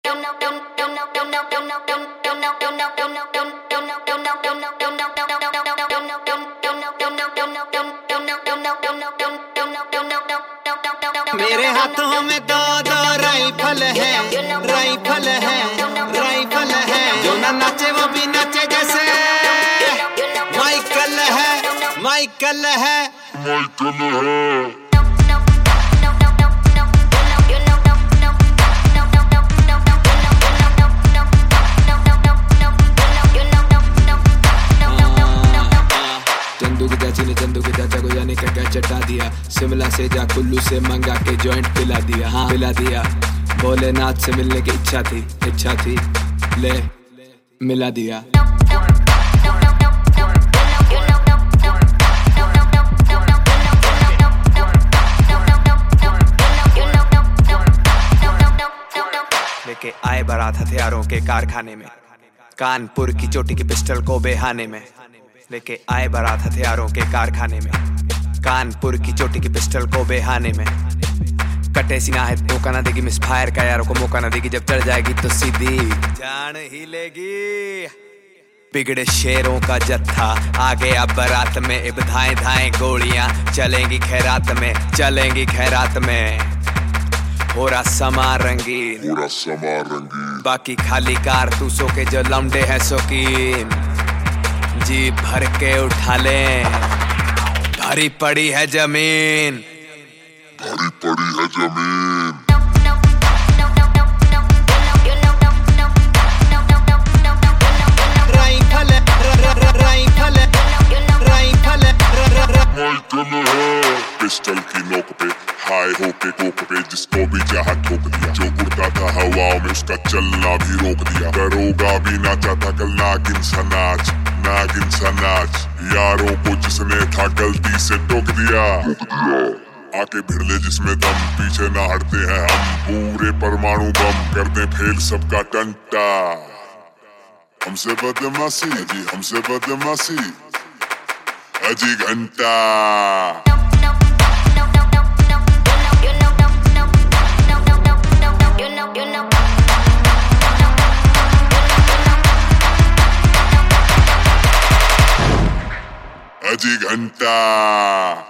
मेरे हाथों में दो दो राइफल है, राइफल है, राइफल है। जो ना नाचे वो भी नाचे जैसे माइकल है, माइकल है, माइकल है। चंदू के चाचा को जाने क्या क्या चटा दिया। शिमला से जा कुल्लू से मंगा के जॉइंट पिला दिया, हाँ पिला दिया। भोलेनाथ से मिलने की इच्छा थी, ले मिला दिया। लेके आए बारात हथियारों के कारखाने में, कानपुर की चोटी की पिस्टल को बेहाने में। लेके आए बारात हथियारों के कारखाने में, कानपुर की चोटी की पिस्टल को बेहाने में। कटे सीना है धोखा ना देगी, मिस फायर का यारों को मौका ना देगी। जब चढ़ जाएगी तो सीधी जान ही लेगी। बिगड़े शेरों का जत्था आ गया बारात में। अब धाएं धाएं गोलियां चलेंगी खैरात में, चलेंगी खैरात में। हो रहा समा रंगीन, बाकी खाली कारतूसों के जो लौंडे हैं शौकीन। जी भर के उठा लें, भरी पड़ी है जमीन, भरी पड़ी है जमीन। राइफल राइफल राइफल पिस्टल की नोक पे हाय होके कोक पे जिसको भी चाहा ठोक दिया। जो उड़ता था हवाओं में उसका चलना भी रोक दिया। दरोगा भी नाचा था कल नागिन सा नाच, नागिन सा नाच। यारों को जिसने था गलती से टोक दिया, आके भिड़ ले जिसमें दम। पीछे ना हटते हैं हम, पूरे परमाणु बम कर दे फेल सबका टंटा। हमसे बदमाशी अजी, हमसे बदमाशी अजी घंटा। अजी घंटा।